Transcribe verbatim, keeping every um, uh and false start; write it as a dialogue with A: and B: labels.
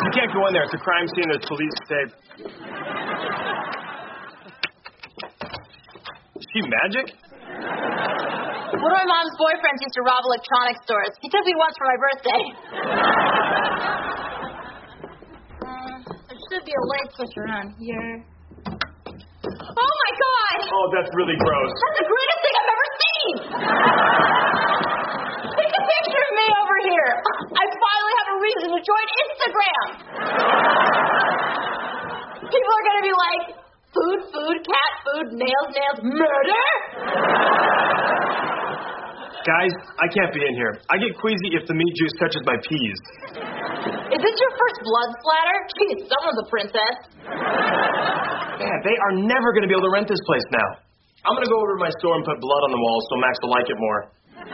A: You can't go in there. It's a crime scene. There's police tape. Is she magic?
B: One of my mom's boyfriends used to rob electronic stores. He took me once for my birthday. uh, there should be a light switch around here. Oh, my God!
A: Oh, that's really gross.
B: That's the greatest thing I've ever seen! Take a picture of me over here. I finally have a reason to join Instagram. People are going to be like, food, food, cat food, nails, nails, murder?
A: Guys, I can't be in here. I get queasy if the meat juice touches my peas.
B: Is this your first blood splatter? Geez, someone's a princess.
A: Man, they are never going to be able to rent this place now. I'm going to go over to my store and put blood on the walls so Max will like it more.